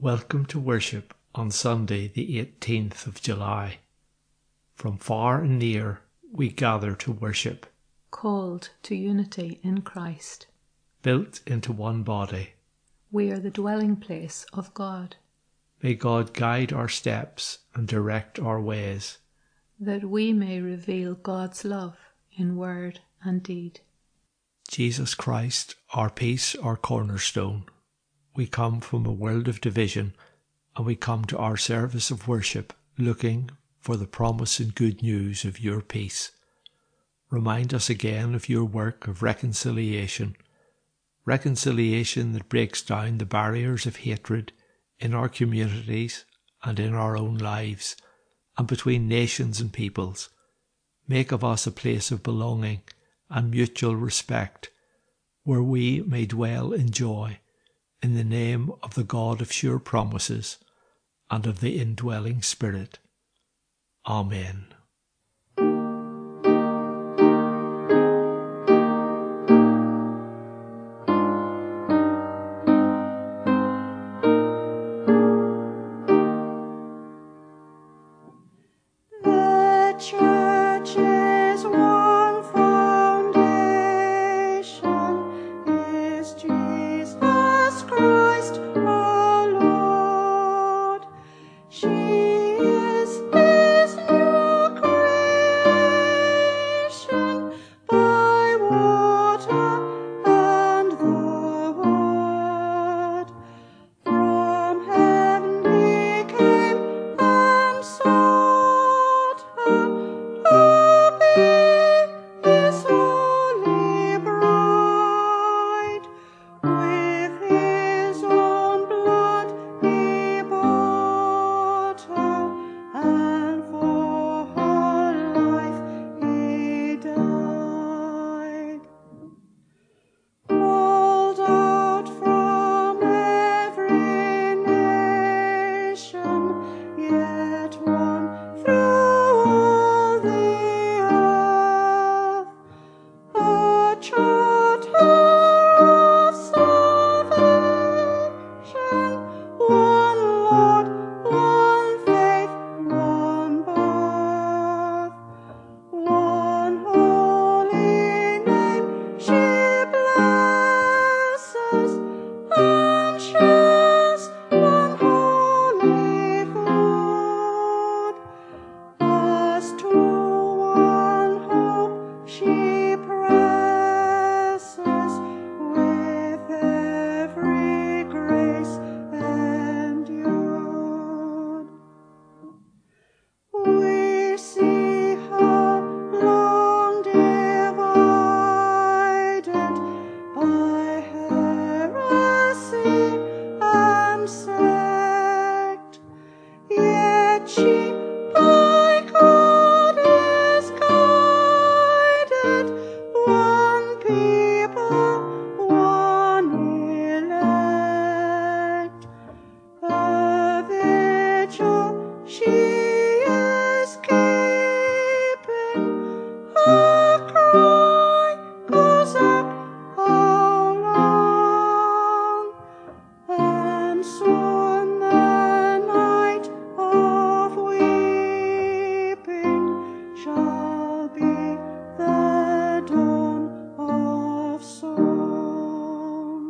Welcome to worship on Sunday the 18th of July. From far and near we gather to worship, called to unity in Christ. built into one body. We are the dwelling place of God, May God guide our steps and direct our ways, that we may reveal God's love in word and deed. Jesus Christ, our peace, our cornerstone. We come from a world of division, and we come to our service of worship looking for the promise and good news of your peace. Remind us again of your work of reconciliation that breaks down the barriers of hatred in our communities and in our own lives, and between nations and peoples. Make of us a place of belonging and mutual respect, where we may dwell in joy, in the name of the God of sure promises and of the indwelling Spirit. Amen. The church is one foundation, is Jesus Christ our Lord. She is His new creation, by water and the word. From heaven He came and sought her to be His holy bride. With His own blood He bought her, and for her life He died. Called out from every nation, yet one through all the earth, a charter of salvation, one Lord, one faith, one birth, one holy name she blesses, and shares one holy food. As to one hope she presses, with every grace endued. We see her long divided by heresy and sect, yet she by God is guided, one people, one elect. Her vigil she is keeping, her cry goes up, how long? And soon the night of weeping shall be the dawn of song.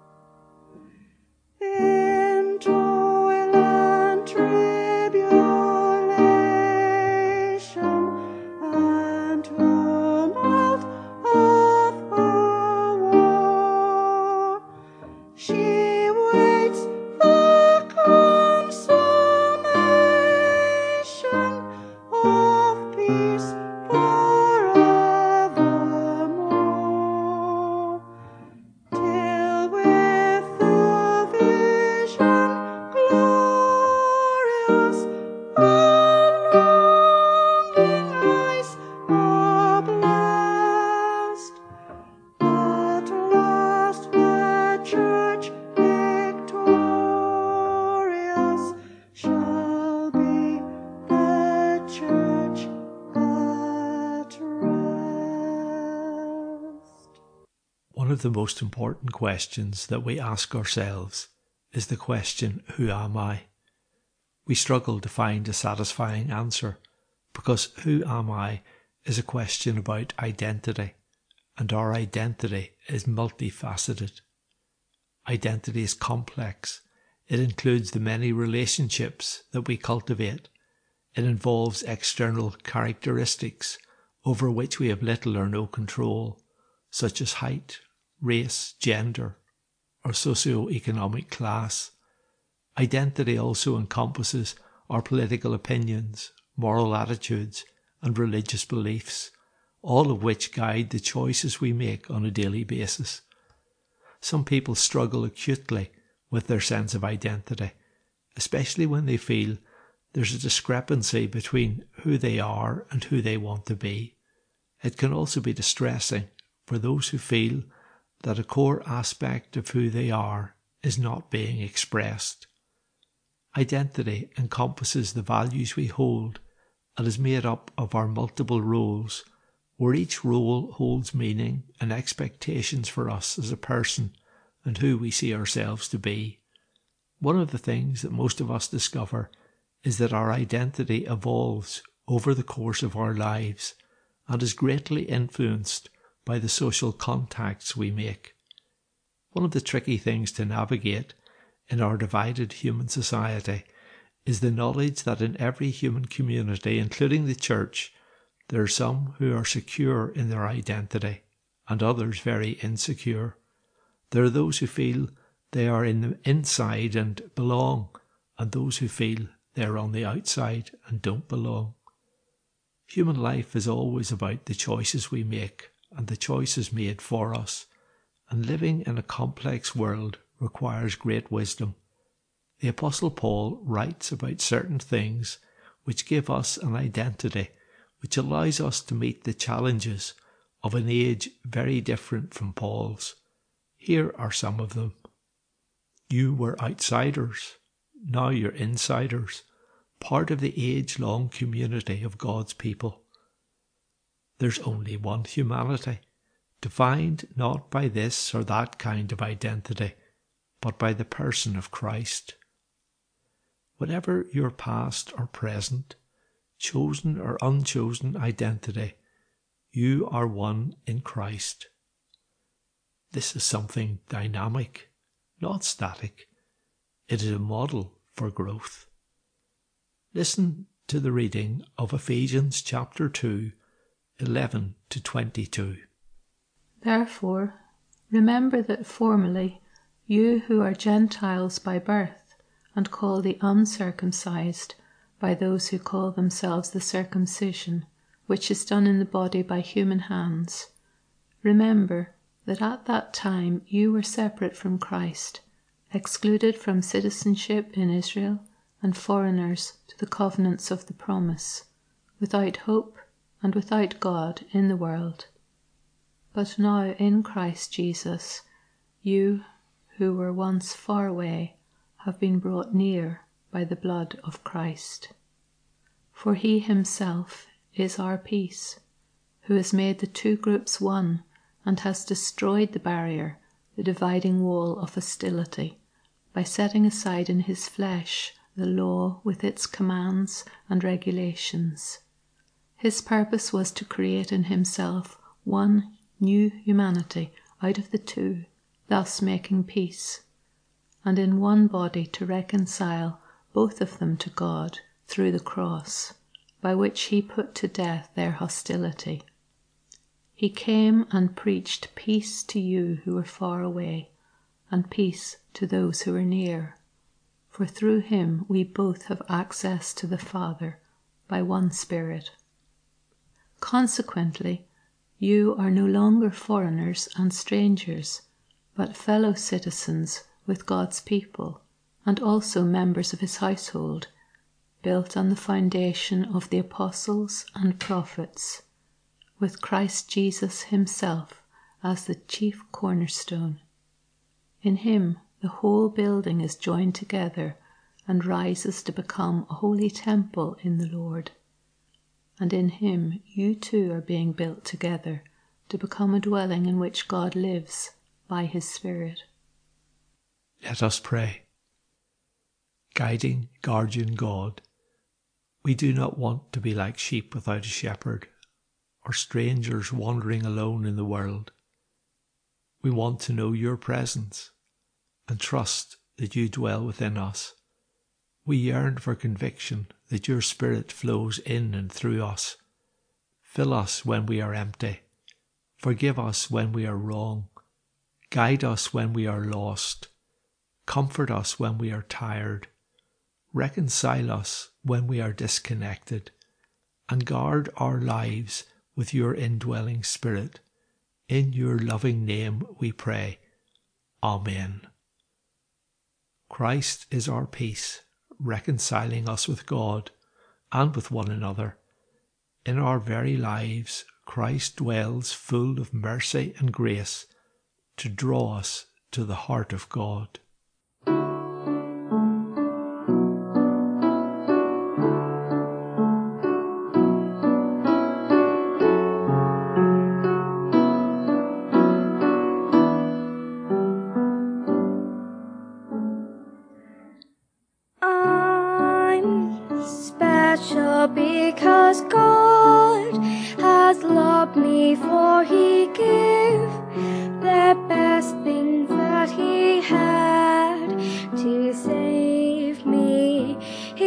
In toil and tribulation and tumult of her war, she waits the consummation of peace forevermore, till with the vision glorious our longing eyes are blessed. At last the church victorious shall be the church at rest. One of the most important questions that we ask ourselves is the question, who am I? We struggle to find a satisfying answer because who am I is a question about identity, and our identity is multifaceted. Identity is complex. It includes the many relationships that we cultivate. It involves external characteristics over which we have little or no control, such as height, race, gender, or socio-economic class. Identity also encompasses our political opinions, moral attitudes, and religious beliefs, all of which guide the choices we make on a daily basis. Some people struggle acutely with their sense of identity, especially when they feel there's a discrepancy between who they are and who they want to be. It can also be distressing for those who feel that a core aspect of who they are is not being expressed. Identity encompasses the values we hold and is made up of our multiple roles, where each role holds meaning and expectations for us as a person and who we see ourselves to be. One of the things that most of us discover is that our identity evolves over the course of our lives and is greatly influenced by the social contacts we make. One of the tricky things to navigate in our divided human society is the knowledge that in every human community, including the church, there are some who are secure in their identity and others very insecure. There are those who feel they are in the inside and belong, and those who feel they are on the outside and don't belong. Human life is always about the choices we make and the choices made for us, and living in a complex world requires great wisdom. The Apostle Paul writes about certain things which give us an identity which allows us to meet the challenges of an age very different from Paul's. Here are some of them. You were outsiders, now you're insiders, part of the age-long community of God's people. There's only one humanity, defined not by this or that kind of identity, but by the person of Christ. Whatever your past or present, chosen or unchosen identity, you are one in Christ. This is something dynamic, not static. It is a model for growth. Listen to the reading of Ephesians chapter 2, 11 to 22. Therefore, remember that formerly you who are Gentiles by birth and called the uncircumcised by those who call themselves the circumcision, which is done in the body by human hands, remember that at that time you were separate from Christ, excluded from citizenship in Israel and foreigners to the covenants of the promise, without hope and without God in the world. But now in Christ Jesus, you who were once far away have been brought near by the blood of Christ. For he himself is our peace, who has made the two groups one and has destroyed the barrier, the dividing wall of hostility, by setting aside in his flesh the law with its commands and regulations. His purpose was to create in himself one new humanity out of the two, thus making peace, and in one body to reconcile both of them to God through the cross, by which he put to death their hostility. He came and preached peace to you who were far away, and peace to those who are near. For through him we both have access to the Father by one Spirit. Consequently, you are no longer foreigners and strangers, but fellow citizens with God's people, and also members of his household, built on the foundation of the apostles and prophets, with Christ Jesus himself as the chief cornerstone. In him the whole building is joined together and rises to become a holy temple in the Lord. And in him you too are being built together to become a dwelling in which God lives by his Spirit. Let us pray. guiding guardian God, we do not want to be like sheep without a shepherd, or strangers wandering alone in the world. We want to know your presence and trust that you dwell within us. We yearn for conviction that your Spirit flows in and through us. Fill us when we are empty. Forgive us when we are wrong. Guide us when we are lost. Comfort us when we are tired. Reconcile us when we are disconnected. And guard our lives with your indwelling Spirit. In your loving name we pray. Amen. Christ is our peace, reconciling us with God and with one another. In our very lives, Christ dwells full of mercy and grace to draw us to the heart of God. Because God has loved me, for he gave the best thing that he had to save me.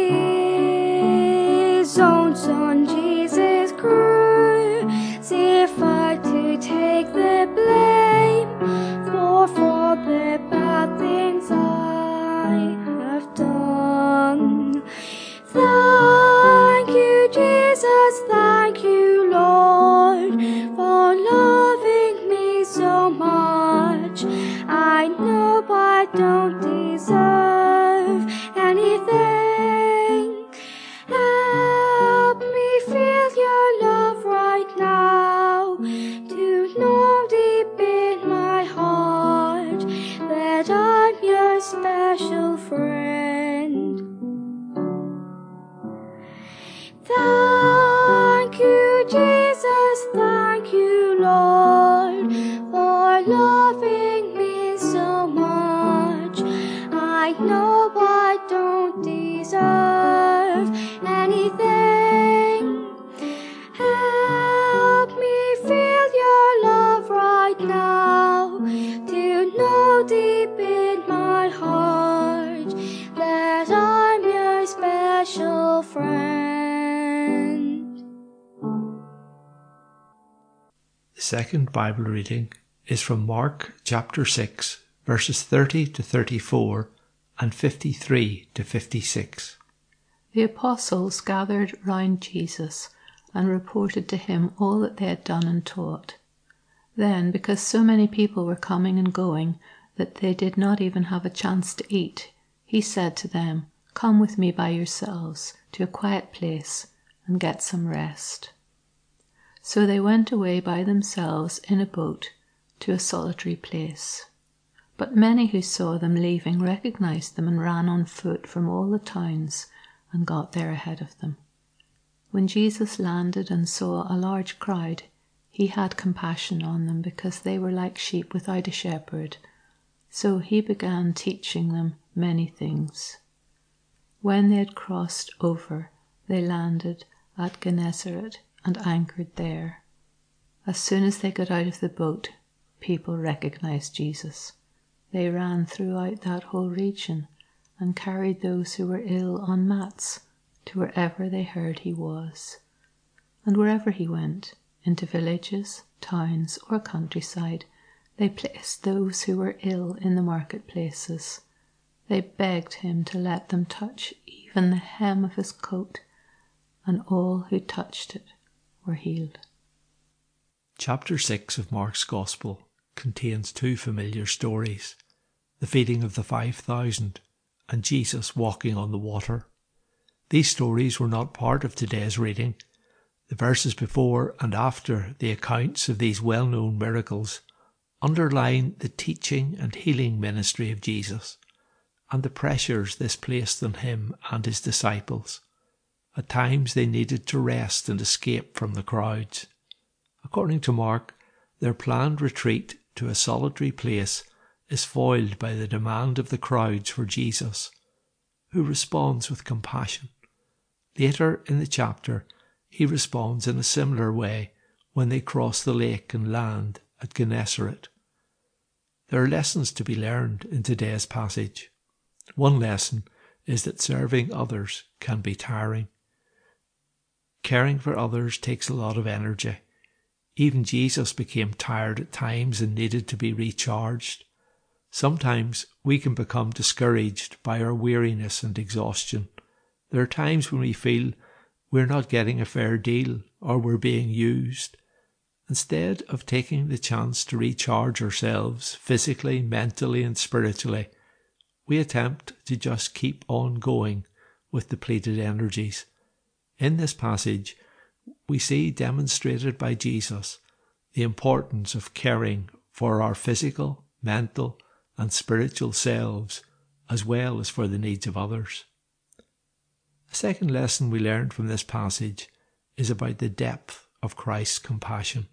His own son Jesus crucified to take the blame for the bad things I have done. Thank you, Jesus, thank you, Lord, for loving me so much. I know I don't deserve anything. Help me feel your love right now, to know deep in my heart that I'm your special friend. Thank you, Jesus, thank you, Lord, for loving me so much. I know I don't deserve anything. Help me feel your love right now, to know deep in my heart that I'm your special friend. The second Bible reading is from Mark chapter 6, verses 30 to 34 and 53 to 56. The apostles gathered round Jesus and reported to him all that they had done and taught. Then, because so many people were coming and going that they did not even have a chance to eat, he said to them, "Come with me by yourselves to a quiet place and get some rest." So they went away by themselves in a boat to a solitary place. But many who saw them leaving recognized them and ran on foot from all the towns and got there ahead of them. When Jesus landed and saw a large crowd, he had compassion on them because they were like sheep without a shepherd. So he began teaching them many things. When they had crossed over, they landed at Gennesaret and anchored there. As soon as they got out of the boat, people recognized Jesus. They ran throughout that whole region and carried those who were ill on mats to wherever they heard he was. And wherever he went, into villages, towns, or countryside, they placed those who were ill in the marketplaces. They begged him to let them touch even the hem of his coat, and all who touched it were healed. Chapter 6 of Mark's Gospel contains two familiar stories, the feeding of the 5,000 and Jesus walking on the water. These stories were not part of today's reading. The verses before and after the accounts of these well-known miracles underline the teaching and healing ministry of Jesus and the pressures this placed on him and his disciples. At times they needed to rest and escape from the crowds. According to Mark, their planned retreat to a solitary place is foiled by the demand of the crowds for Jesus. who responds with compassion. Later in the chapter, he responds in a similar way when they cross the lake and land at Gennesaret. There are lessons to be learned in today's passage. One lesson is that serving others can be tiring. Caring for others takes a lot of energy. Even Jesus became tired at times and needed to be recharged. Sometimes we can become discouraged by our weariness and exhaustion. There are times when we feel we're not getting a fair deal or we're being used. Instead of taking the chance to recharge ourselves physically, mentally and spiritually, we attempt to just keep on going with depleted energies. In this passage, we see demonstrated by Jesus the importance of caring for our physical, mental and spiritual selves as well as for the needs of others. The second lesson we learned from this passage is about the depth of Christ's compassion.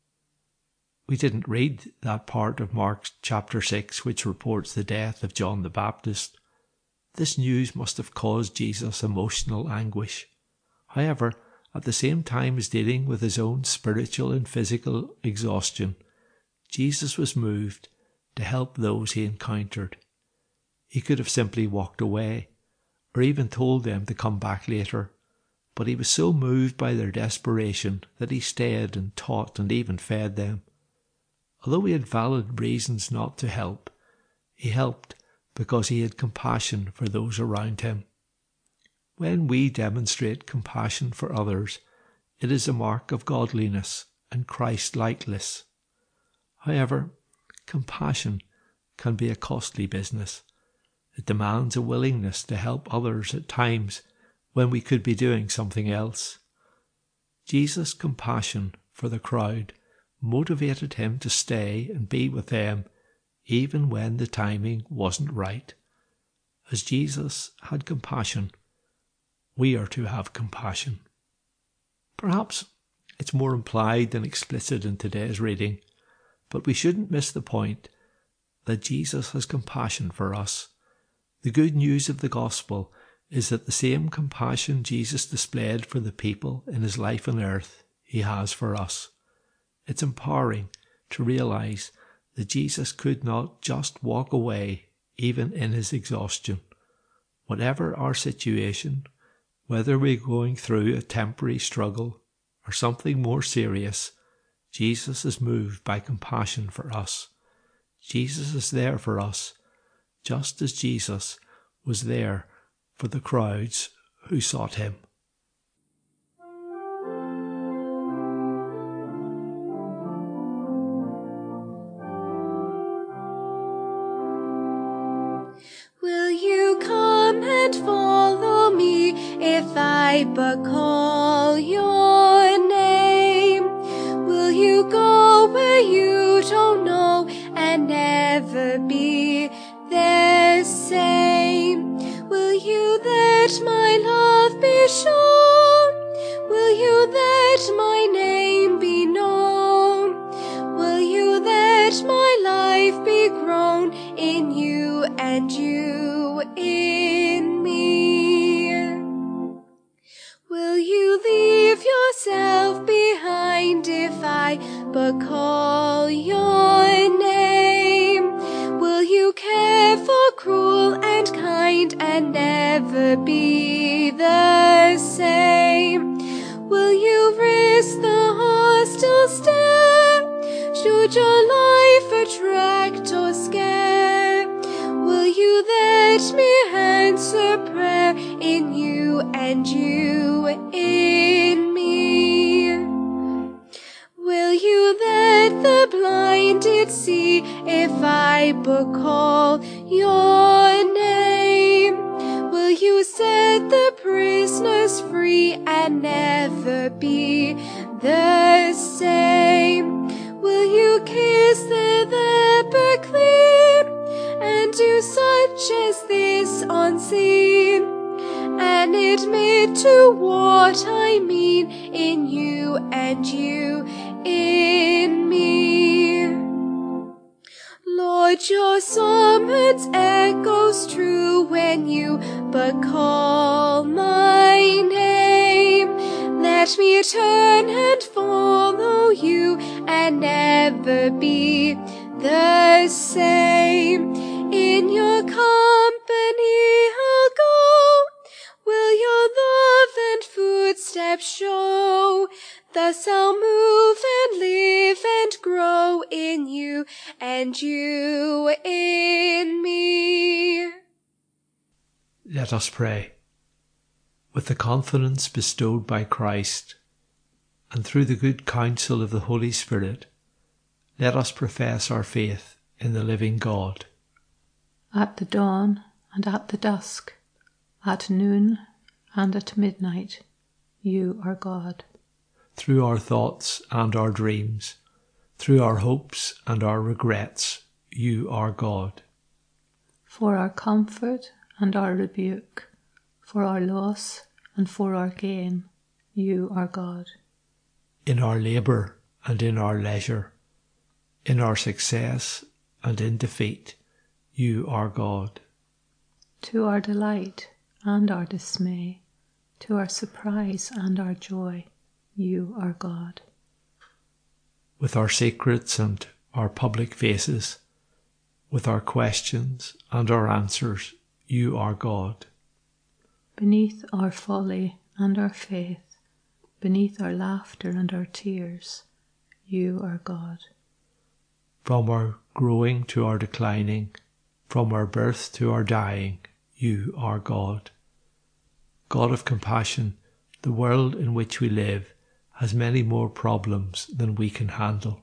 We didn't read that part of Mark chapter 6 which reports the death of John the Baptist. This news must have caused Jesus emotional anguish. However, at the same time as dealing with his own spiritual and physical exhaustion, Jesus was moved to help those he encountered. He could have simply walked away, or even told them to come back later, but he was so moved by their desperation that he stayed and taught and even fed them. Although he had valid reasons not to help, he helped because he had compassion for those around him. When we demonstrate compassion for others, it is a mark of godliness and Christ-likeness. However, compassion can be a costly business. It demands a willingness to help others at times when we could be doing something else. Jesus' compassion for the crowd motivated him to stay and be with them even when the timing wasn't right. As Jesus had compassion, we are to have compassion. Perhaps it's more implied than explicit in today's reading, but we shouldn't miss the point that Jesus has compassion for us. The good news of the gospel is that the same compassion Jesus displayed for the people in his life on earth, he has for us. It's empowering to realize that Jesus could not just walk away even in his exhaustion. Whatever our situation, whether we're going through a temporary struggle or something more serious, Jesus is moved by compassion for us. Jesus is there for us, just as Jesus was there for the crowds who sought him. Will you come and follow me if I but call your name? Will you go where you don't know and never be the same? Will you let my love be shown? Will you let my name be known? Will you let my life be grown in you and you in me? Will you leave yourself behind if I but call your name? Will you care for cruel and kind and never be the same? Will you risk the hostile stare? Should your life attract or scare? Will you let me answer prayer in you and you in me? Will you let the blinded see if I but call your name? Will you set the prisoners free and never be the same? Will you kiss the leper clean and do such as this unseen, and admit to what I mean in you and you in me? Lord, But your summons echoes true when you but call my name. Let me turn and follow you and never be the same. In your company I'll go. Will your love and footsteps show? Thus I'll move and live and grow in you and you in me. Let us pray. With the confidence bestowed by Christ, and through the good counsel of the Holy Spirit, let us profess our faith in the living God. At the dawn and at the dusk, at noon and at midnight, you are God. Through our thoughts and our dreams, through our hopes and our regrets, you are God. For our comfort and our rebuke, for our loss and for our gain, you are God. In our labour and in our leisure, in our success and in defeat, you are God. To our delight and our dismay, to our surprise and our joy, you are God. With our secrets and our public faces, with our questions and our answers, you are God. Beneath our folly and our faith, beneath our laughter and our tears, you are God. From our growing to our declining, from our birth to our dying, you are God. God of compassion, the world in which we live has many more problems than we can handle.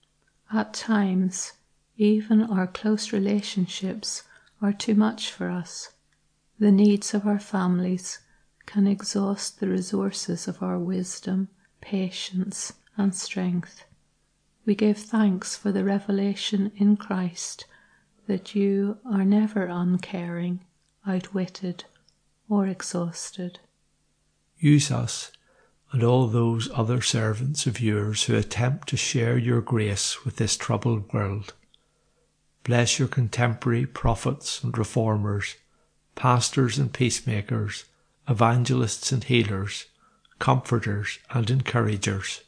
At times, even our close relationships are too much for us. The needs of our families can exhaust the resources of our wisdom, patience, and strength. We give thanks for the revelation in Christ that you are never uncaring, outwitted, or exhausted. Use us and all those other servants of yours who attempt to share your grace with this troubled world. Bless your contemporary prophets and reformers, pastors and peacemakers, evangelists and healers, comforters and encouragers.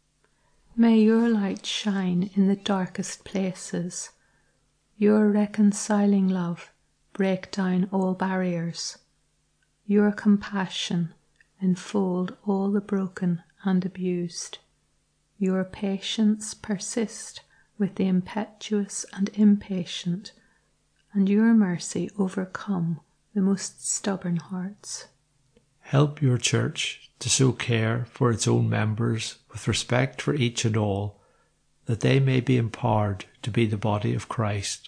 May your light shine in the darkest places. Your reconciling love break down all barriers. Your compassion enfold all the broken and abused. Your patience persist with the impetuous and impatient, and your mercy overcome the most stubborn hearts. Help your church to so care for its own members with respect for each and all, that they may be empowered to be the body of Christ,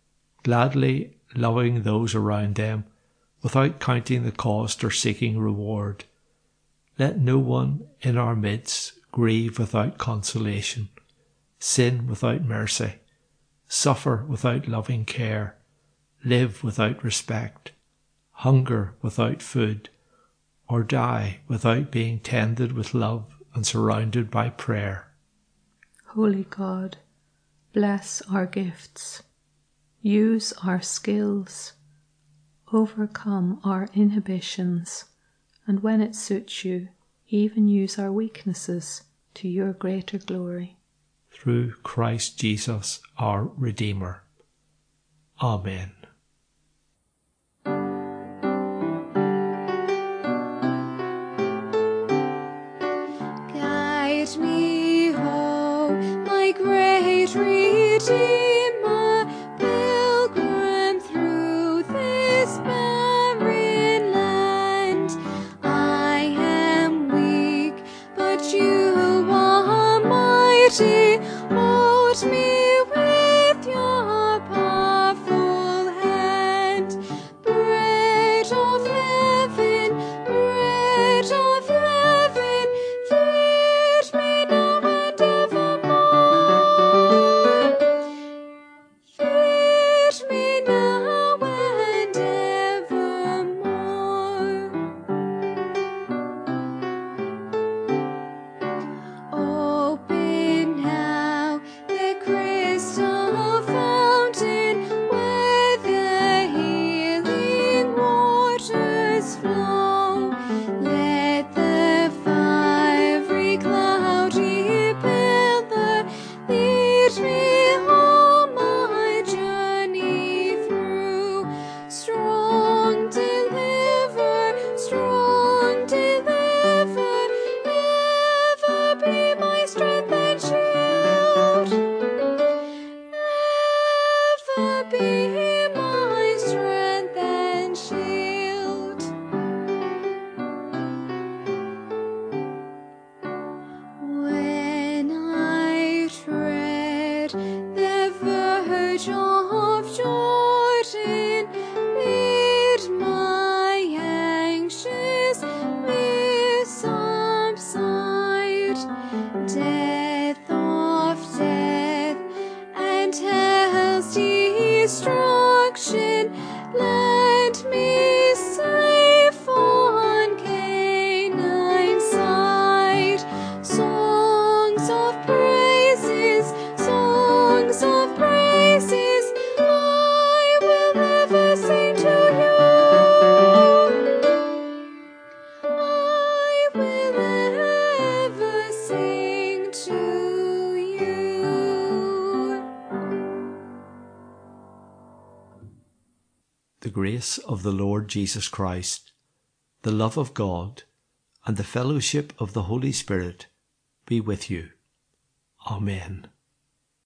gladly loving those around them without counting the cost or seeking reward. Let no one in our midst grieve without consolation, sin without mercy, suffer without loving care, live without respect, hunger without food, or die without being tended with love and surrounded by prayer. Holy God, bless our gifts, use our skills, overcome our inhibitions, and when it suits you, even use our weaknesses to your greater glory. Through Christ Jesus, our Redeemer. Amen. Guide me home, my great Redeemer, pilgrim through this barren land. I am weak, but you are mighty. Hold me with your powerful grace of the Lord Jesus Christ, the love of God, and the fellowship of the Holy Spirit be with you. Amen.